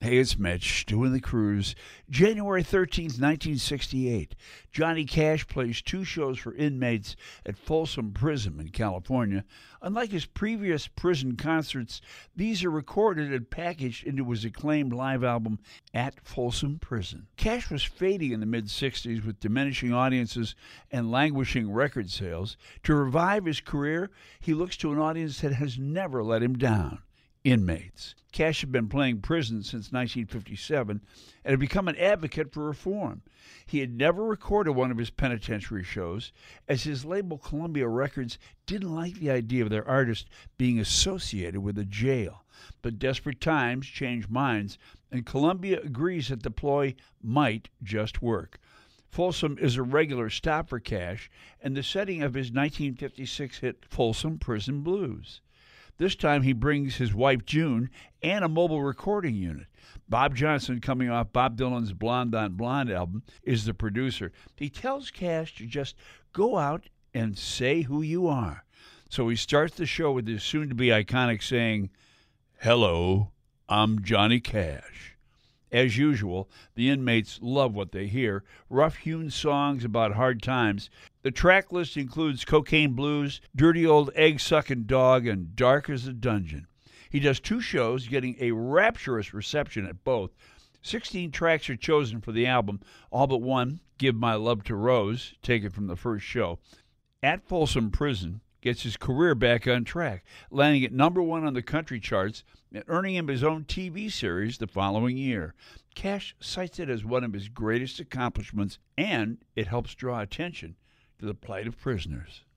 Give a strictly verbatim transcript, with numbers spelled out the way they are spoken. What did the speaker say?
Hey, it's Mitch doing the cruise. January thirteenth, nineteen sixty-eight. Johnny Cash plays two shows for inmates at Folsom Prison in California. Unlike his previous prison concerts, these are recorded and packaged into his acclaimed live album, At Folsom Prison. Cash was fading in the mid-sixties with diminishing audiences and languishing record sales. To revive his career, he looks to an audience that has never let him down. Inmates. Cash had been playing prison since nineteen fifty-seven and had become an advocate for reform. He had never recorded one of his penitentiary shows, as his label Columbia Records didn't like the idea of their artist being associated with a jail. But desperate times change minds, and Columbia agrees that the ploy might just work. Folsom is a regular stop for Cash and the setting of his nineteen fifty-six hit Folsom Prison Blues. This time he brings his wife June and a mobile recording unit. Bob Johnson, coming off Bob Dylan's Blonde on Blonde album, is the producer. He tells Cash to just go out and say who you are. So he starts the show with his soon-to-be iconic saying, "Hello, I'm Johnny Cash." As usual, the inmates love what they hear, rough-hewn songs about hard times. The track list includes Cocaine Blues, Dirty Old Egg-Sucking Dog, and Dark as a Dungeon. He does two shows, getting a rapturous reception at both. Sixteen tracks are chosen for the album, all but one, Give My Love to Rose, taken from the first show. At Folsom Prison gets his career back on track, landing at number one on the country charts and earning him his own T V series the following year. Cash cites it as one of his greatest accomplishments, and it helps draw attention to the plight of prisoners.